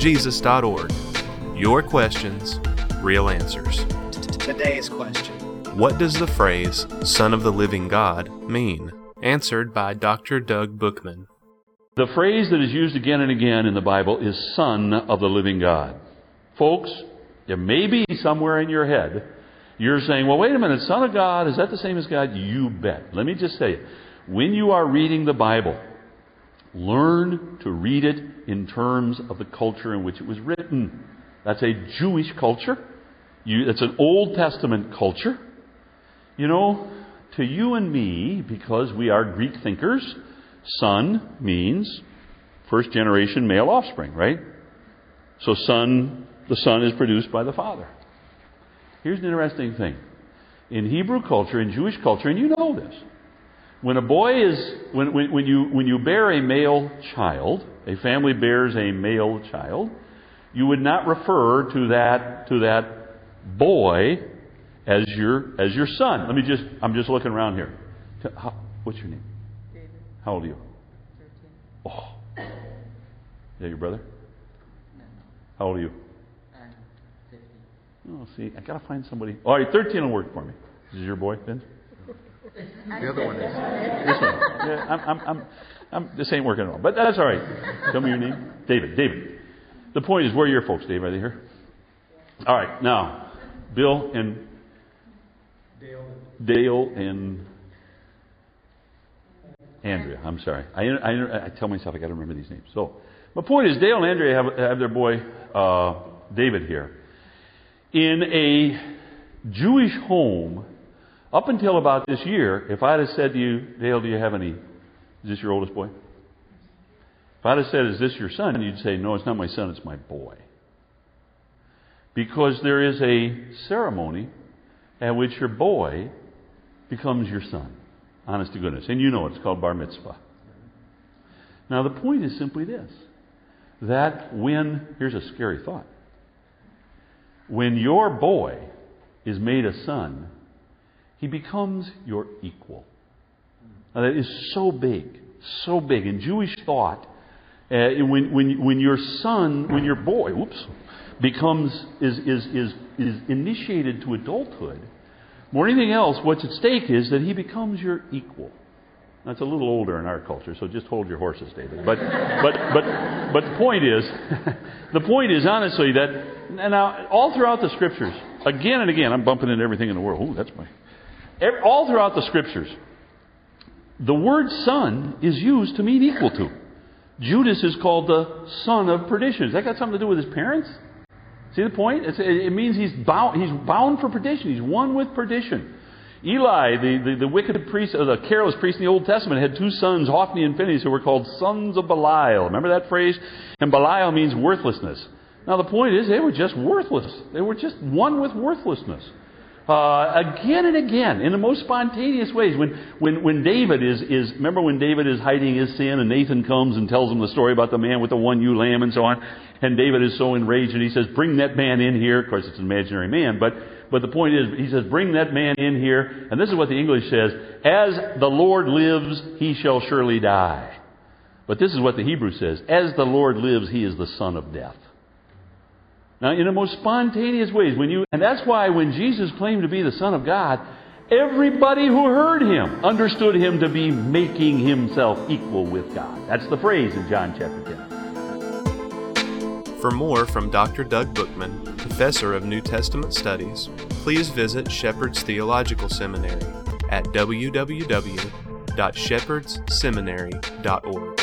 Jesus.org. Your questions, real answers. Today's question: What does the phrase, Son of the Living God, mean? Answered by Dr. Doug Bookman. The phrase that is used again and again in the Bible is Son of the Living God. Folks, there may be somewhere in your head, you're saying, well, wait a minute, Son of God, is that the same as God? You bet. Let me just say, when you are reading the Bible, learn to read it in terms of the culture in which it was written. That's a Jewish culture. It's an Old Testament culture. You know, to you and me, because we are Greek thinkers, son means first generation male offspring, right? So the son is produced by the father. Here's an interesting thing. In Hebrew culture, in Jewish culture, and you know this, when a boy is, when you bear a male child, a family bears a male child, you would not refer to that boy as your son. I'm just looking around here. What's your name? David. How old are you? 13. Oh. Is that your brother? No. How old are you? I'm 15. Oh, see, I gotta find somebody. All right, 13 will work for me. This is your boy, Vince? The other one is. This one. Yeah, this ain't working at all. But that's all right. Tell me your name. David. The point is, where are your folks, Dave? Are they here? All right, now, Bill and Dale and Andrea. I'm sorry. I tell myself I got to remember these names. So, my point is, Dale and Andrea have their boy David here. In a Jewish home, up until about this year, if I'd have said to you, Dale, is this your oldest boy? If I'd have said, is this your son? You'd say, no, it's not my son, it's my boy. Because there is a ceremony at which your boy becomes your son. Honest to goodness. And you know it. It's called bar mitzvah. Now, the point is simply this. That here's a scary thought. When your boy is made a son, he becomes your equal. Now, that is so big. In Jewish thought, when your boy, is initiated to adulthood, more than anything else, what's at stake is that he becomes your equal. That's a little older in our culture, so just hold your horses, David. But the point is honestly that now all throughout the Scriptures, again and again, I'm bumping into everything in the world. All throughout the Scriptures, the word son is used to mean equal to. Judas is called the son of perdition. Has that got something to do with his parents? See the point? It means he's bound for perdition. He's one with perdition. Eli, the wicked priest, the careless priest in the Old Testament, had two sons, Hophni and Phinehas, who were called sons of Belial. Remember that phrase? And Belial means worthlessness. Now the point is, they were just worthless. They were just one with worthlessness. Again and again, in the most spontaneous ways. When David remember when David is hiding his sin and Nathan comes and tells him the story about the man with the one ewe lamb and so on, and David is so enraged and he says, bring that man in here. Of course, it's an imaginary man, but the point is, he says, bring that man in here. And this is what the English says, as the Lord lives, he shall surely die. But this is what the Hebrew says, as the Lord lives, he is the son of death. Now, in the most spontaneous ways, and that's why when Jesus claimed to be the Son of God, everybody who heard him understood him to be making himself equal with God. That's the phrase in John chapter 10. For more from Dr. Doug Bookman, Professor of New Testament Studies, please visit Shepherd's Theological Seminary at www.shepherdsseminary.org.